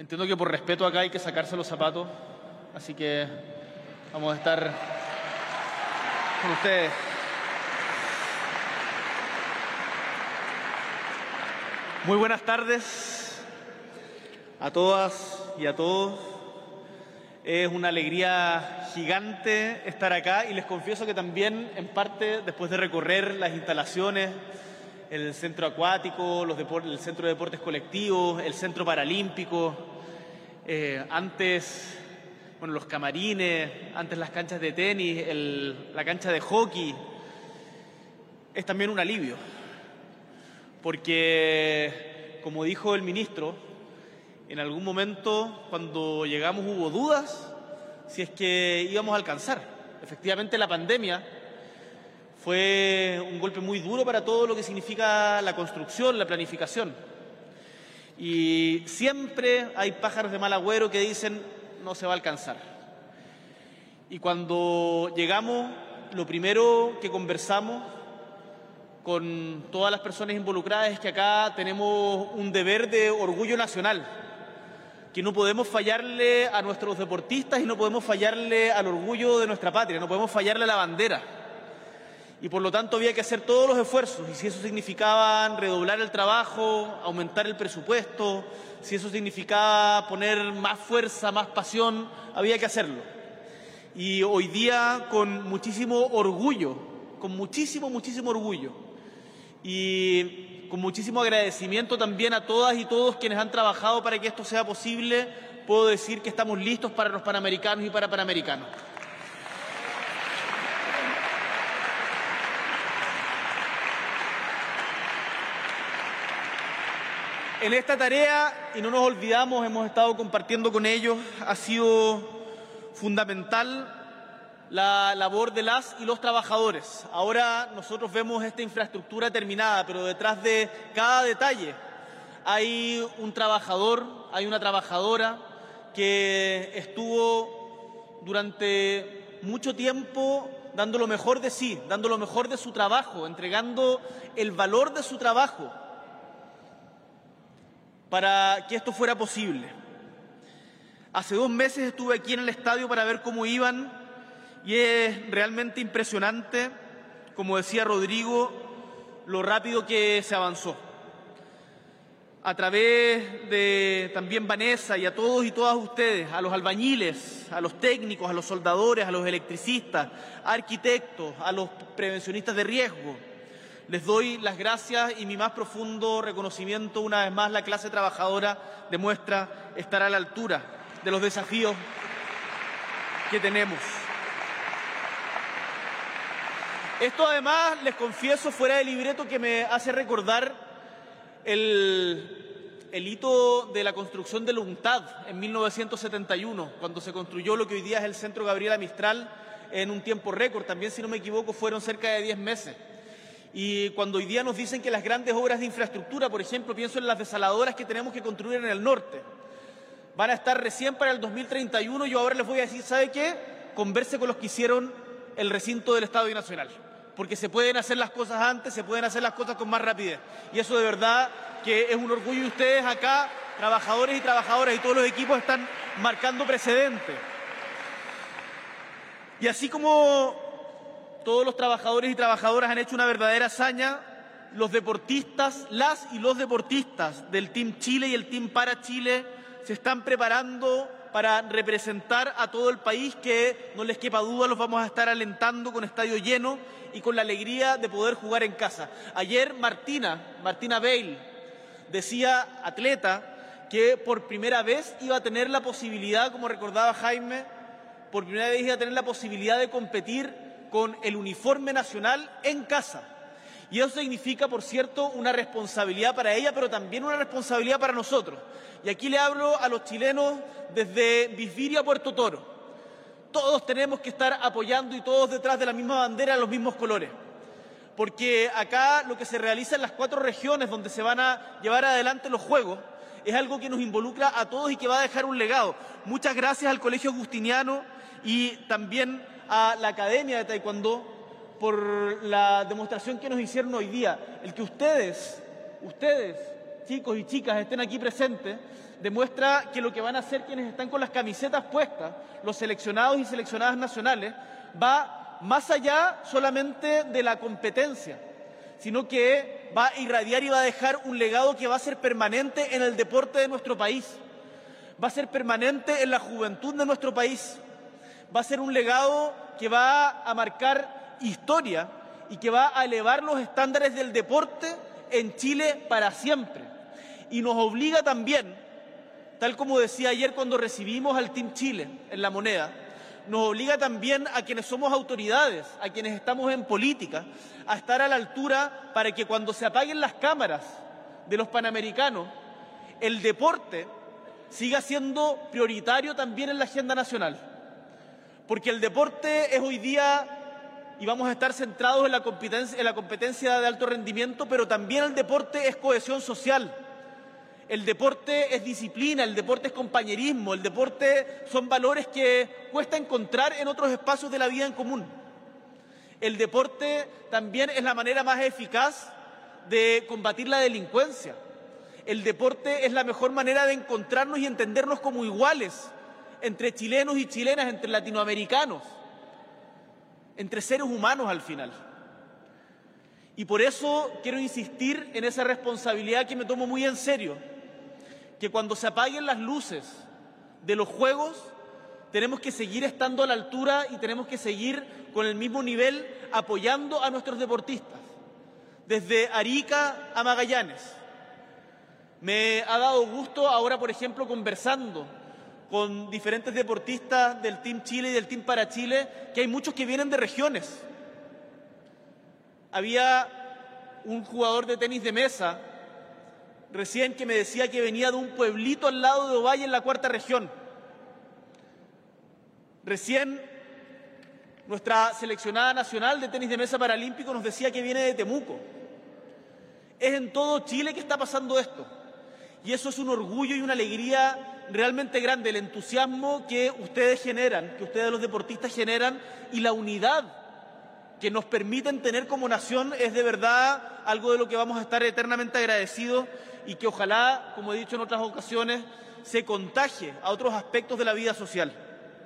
Entiendo que por respeto acá hay que sacarse los zapatos, así que vamos a estar con ustedes. Muy buenas tardes a todas y a todos. Es una alegría gigante estar acá y les confieso que también, en parte, después de recorrer las instalaciones, el centro acuático, el centro de deportes colectivos, el centro paralímpico, antes, los camarines, antes las canchas de tenis, la cancha de hockey, es también un alivio. Porque, como dijo el ministro, en algún momento cuando llegamos hubo dudas si es que íbamos a alcanzar. Efectivamente, la pandemia fue un golpe muy duro para todo lo que significa la construcción, la planificación. Y siempre hay pájaros de mal agüero que dicen no se va a alcanzar. Y cuando llegamos, lo primero que conversamos con todas las personas involucradas es que acá tenemos un deber de orgullo nacional, que no podemos fallarle a nuestros deportistas y no podemos fallarle al orgullo de nuestra patria, no podemos fallarle a la bandera. Y por lo tanto había que hacer todos los esfuerzos, y si eso significaba redoblar el trabajo, aumentar el presupuesto, si eso significaba poner más fuerza, más pasión, había que hacerlo. Y hoy día, con muchísimo orgullo, con muchísimo orgullo, y con muchísimo agradecimiento también a todas y todos quienes han trabajado para que esto sea posible, puedo decir que estamos listos para los Panamericanos y para Panamericanos. En esta tarea, y no nos olvidamos, hemos estado compartiendo con ellos, ha sido fundamental la labor de las y los trabajadores. Ahora nosotros vemos esta infraestructura terminada, pero detrás de cada detalle hay un trabajador, hay una trabajadora que estuvo durante mucho tiempo dando lo mejor de sí, dando lo mejor de su trabajo, entregando el valor de su trabajo para que esto fuera posible. Hace 2 meses estuve aquí en el estadio para ver cómo iban y es realmente impresionante, como decía Rodrigo, lo rápido que se avanzó. A través de también Vanessa y a todos y todas ustedes, a los albañiles, a los técnicos, a los soldadores, a los electricistas, a arquitectos, a los prevencionistas de riesgo, les doy las gracias y mi más profundo reconocimiento. Una vez más, la clase trabajadora demuestra estar a la altura de los desafíos que tenemos. Esto además, les confieso, fuera de libreto, que me hace recordar el hito de la construcción del UNCTAD en 1971, cuando se construyó lo que hoy día es el Centro Gabriela Mistral en un tiempo récord. También, si no me equivoco, fueron cerca de 10 meses. Y cuando hoy día nos dicen que las grandes obras de infraestructura, por ejemplo, pienso en las desaladoras que tenemos que construir en el norte, van a estar recién para el 2031, yo ahora les voy a decir, ¿sabe qué? Converse con los que hicieron el recinto del Estadio Nacional, porque se pueden hacer las cosas antes, se pueden hacer las cosas con más rapidez. Y eso de verdad que es un orgullo, y ustedes acá, trabajadores y trabajadoras y todos los equipos, están marcando precedente. Y así como todos los trabajadores y trabajadoras han hecho una verdadera hazaña, los deportistas, las y los deportistas del Team Chile y el Team Para Chile se están preparando para representar a todo el país, que no les quepa duda, los vamos a estar alentando con estadio lleno y con la alegría de poder jugar en casa. Ayer Martina Bale, decía, atleta, que por primera vez iba a tener la posibilidad, como recordaba Jaime, por primera vez iba a tener la posibilidad de competir con el uniforme nacional en casa. Y eso significa, por cierto, una responsabilidad para ella, pero también una responsabilidad para nosotros. Y aquí le hablo a los chilenos desde Bisbiri a Puerto Toro. Todos tenemos que estar apoyando y todos detrás de la misma bandera, los mismos colores. Porque acá lo que se realiza en las 4 regiones donde se van a llevar adelante los Juegos es algo que nos involucra a todos y que va a dejar un legado. Muchas gracias al Colegio Agustiniano y también a la Academia de Taekwondo por la demostración que nos hicieron hoy día. El que ustedes, chicos y chicas, estén aquí presentes, demuestra que lo que van a hacer quienes están con las camisetas puestas, los seleccionados y seleccionadas nacionales, va más allá solamente de la competencia, sino que va a irradiar y va a dejar un legado que va a ser permanente en el deporte de nuestro país, va a ser permanente en la juventud de nuestro país, va a ser un legado que va a marcar historia y que va a elevar los estándares del deporte en Chile para siempre. Y nos obliga también, tal como decía ayer cuando recibimos al Team Chile en La Moneda, nos obliga también a quienes somos autoridades, a quienes estamos en política, a estar a la altura para que cuando se apaguen las cámaras de los Panamericanos, el deporte siga siendo prioritario también en la agenda nacional. Porque el deporte es hoy día, y vamos a estar centrados en la competencia de alto rendimiento, pero también el deporte es cohesión social. El deporte es disciplina, el deporte es compañerismo, el deporte son valores que cuesta encontrar en otros espacios de la vida en común. El deporte también es la manera más eficaz de combatir la delincuencia. El deporte es la mejor manera de encontrarnos y entendernos como iguales entre chilenos y chilenas, entre latinoamericanos, entre seres humanos al final. Y por eso quiero insistir en esa responsabilidad que me tomo muy en serio, que cuando se apaguen las luces de los Juegos, tenemos que seguir estando a la altura y tenemos que seguir con el mismo nivel apoyando a nuestros deportistas, desde Arica a Magallanes. Me ha dado gusto ahora, por ejemplo, conversando con diferentes deportistas del Team Chile y del Team para Chile, que hay muchos que vienen de regiones. Había un jugador de tenis de mesa recién que me decía que venía de un pueblito al lado de Ovalle en la 4ª región. Recién nuestra seleccionada nacional de tenis de mesa paralímpico nos decía que viene de Temuco. Es en todo Chile que está pasando esto. Y eso es un orgullo y una alegría realmente grande, el entusiasmo que ustedes generan, que ustedes los deportistas generan, y la unidad que nos permiten tener como nación es de verdad algo de lo que vamos a estar eternamente agradecidos y que ojalá, como he dicho en otras ocasiones, se contagie a otros aspectos de la vida social.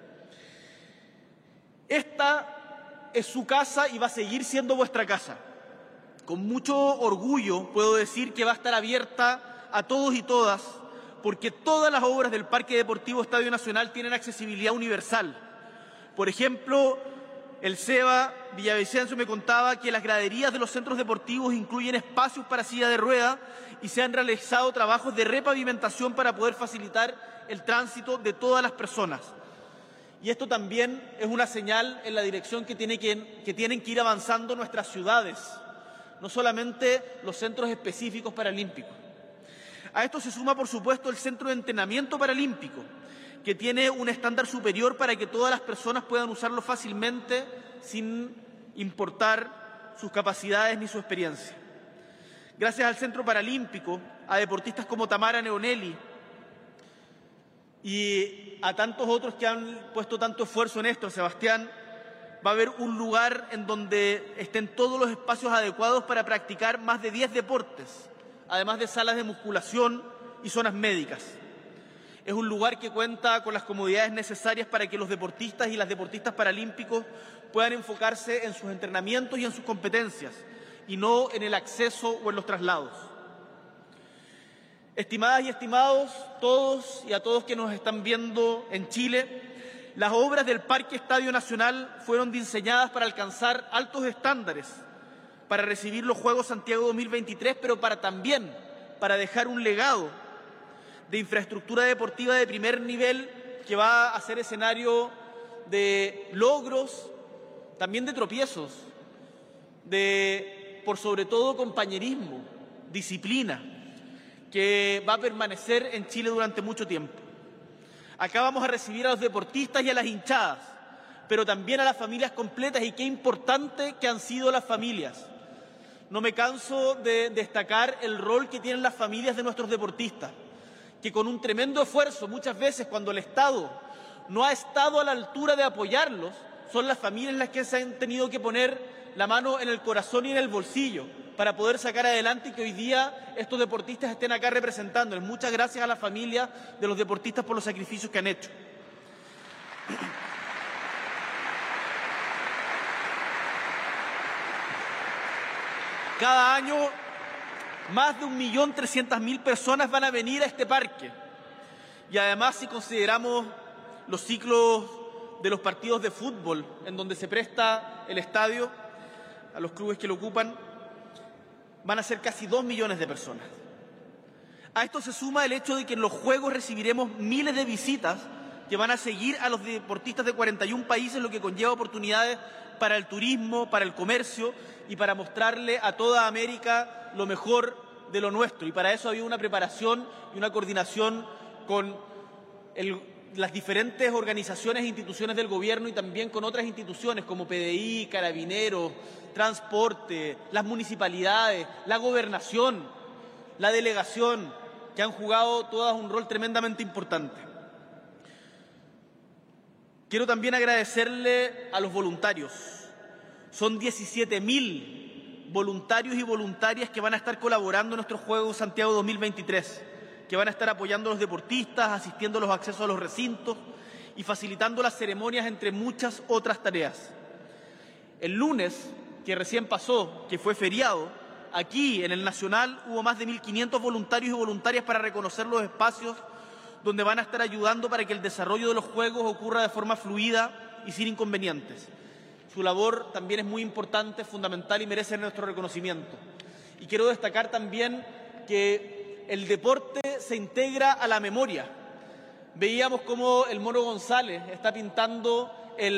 Esta es su casa y va a seguir siendo vuestra casa. Con mucho orgullo puedo decir que va a estar abierta a todos y todas, porque todas las obras del Parque Deportivo Estadio Nacional tienen accesibilidad universal. Por ejemplo, el Seba Villavicencio me contaba que las graderías de los centros deportivos incluyen espacios para silla de rueda y se han realizado trabajos de repavimentación para poder facilitar el tránsito de todas las personas. Y esto también es una señal en la dirección que tienen que ir avanzando nuestras ciudades, no solamente los centros específicos paralímpicos. A esto se suma, por supuesto, el Centro de Entrenamiento Paralímpico, que tiene un estándar superior para que todas las personas puedan usarlo fácilmente sin importar sus capacidades ni su experiencia. Gracias al Centro Paralímpico, a deportistas como Tamara Neonelli y a tantos otros que han puesto tanto esfuerzo en esto, Sebastián, va a haber un lugar en donde estén todos los espacios adecuados para practicar más de 10 deportes, además de salas de musculación y zonas médicas. Es un lugar que cuenta con las comodidades necesarias para que los deportistas y las deportistas paralímpicos puedan enfocarse en sus entrenamientos y en sus competencias, y no en el acceso o en los traslados. Estimadas y estimados, todos y a todos que nos están viendo en Chile, las obras del Parque Estadio Nacional fueron diseñadas para alcanzar altos estándares, para recibir los Juegos Santiago 2023, pero también para dejar un legado de infraestructura deportiva de primer nivel que va a ser escenario de logros, también de tropiezos, de, por sobre todo, compañerismo, disciplina, que va a permanecer en Chile durante mucho tiempo. Acá vamos a recibir a los deportistas y a las hinchadas, pero también a las familias completas, y qué importante que han sido las familias. No me canso de destacar el rol que tienen las familias de nuestros deportistas, que con un tremendo esfuerzo, muchas veces cuando el Estado no ha estado a la altura de apoyarlos, son las familias las que se han tenido que poner la mano en el corazón y en el bolsillo para poder sacar adelante y que hoy día estos deportistas estén acá representándoles. Muchas gracias a la familia de los deportistas por los sacrificios que han hecho. Cada año, más de 1.300.000 personas van a venir a este parque. Y además, si consideramos los ciclos de los partidos de fútbol, en donde se presta el estadio a los clubes que lo ocupan, van a ser casi 2 millones de personas. A esto se suma el hecho de que en los Juegos recibiremos miles de visitas que van a seguir a los deportistas de 41 países, lo que conlleva oportunidades para el turismo, para el comercio y para mostrarle a toda América lo mejor de lo nuestro. Y para eso había una preparación y una coordinación con las diferentes organizaciones e instituciones del gobierno y también con otras instituciones como PDI, Carabineros, Transporte, las municipalidades, la gobernación, la delegación, que han jugado todas un rol tremendamente importante. Quiero también agradecerle a los voluntarios. Son 17.000 voluntarios y voluntarias que van a estar colaborando en nuestros Juegos Santiago 2023, que van a estar apoyando a los deportistas, asistiendo a los accesos a los recintos y facilitando las ceremonias, entre muchas otras tareas. El lunes, que recién pasó, que fue feriado, aquí en el Nacional hubo más de 1.500 voluntarios y voluntarias para reconocer los espacios donde van a estar ayudando para que el desarrollo de los Juegos ocurra de forma fluida y sin inconvenientes. Su labor también es muy importante, fundamental y merece nuestro reconocimiento. Y quiero destacar también que el deporte se integra a la memoria. Veíamos cómo el Mono González está pintando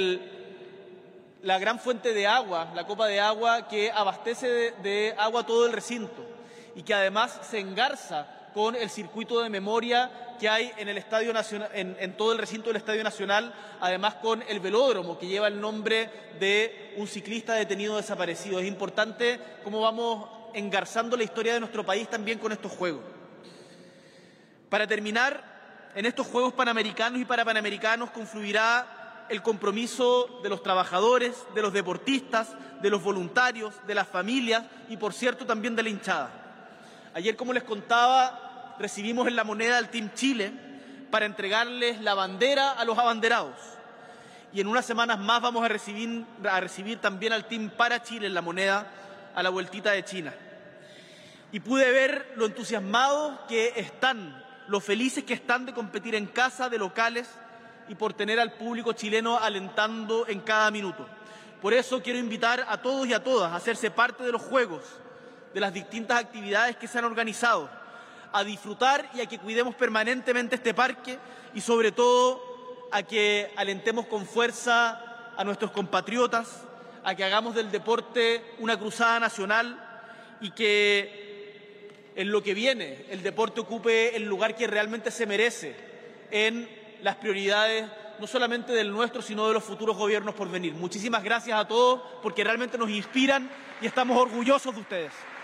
la gran fuente de agua, la copa de agua que abastece de agua todo el recinto y que además se engarza con el circuito de memoria que hay en el Estadio Nacional, en todo el recinto del Estadio Nacional, además con el velódromo que lleva el nombre de un ciclista detenido desaparecido. Es importante cómo vamos engarzando la historia de nuestro país también con estos Juegos. Para terminar, en estos Juegos Panamericanos y Parapanamericanos confluirá el compromiso de los trabajadores, de los deportistas, de los voluntarios, de las familias y, por cierto, también de la hinchada. Ayer, como les contaba, recibimos en La Moneda al Team Chile para entregarles la bandera a los abanderados. Y en unas semanas más vamos a recibir también al Team Para Chile en La Moneda a la vueltita de China. Y pude ver lo entusiasmados que están, lo felices que están de competir en casa, de locales y por tener al público chileno alentando en cada minuto. Por eso quiero invitar a todos y a todas a hacerse parte de los Juegos, de las distintas actividades que se han organizado, a disfrutar y a que cuidemos permanentemente este parque y sobre todo a que alentemos con fuerza a nuestros compatriotas, a que hagamos del deporte una cruzada nacional y que en lo que viene el deporte ocupe el lugar que realmente se merece en las prioridades no solamente del nuestro, sino de los futuros gobiernos por venir. Muchísimas gracias a todos porque realmente nos inspiran y estamos orgullosos de ustedes.